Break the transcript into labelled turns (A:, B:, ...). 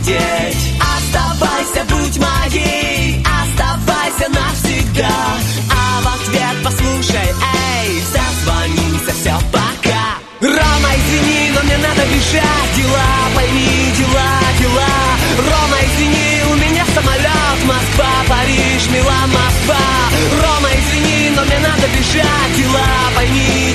A: сидеть. Оставайся, будь моей, оставайся навсегда. А в ответ послушай, эй, созвонимся, все, пока. Рома, извини, но мне надо бежать. Дела, пойми, дела. Рома, извини, у меня самолет. Москва, Париж, Милан, Москва. Рома, извини, но мне надо бежать. Дела, пойми,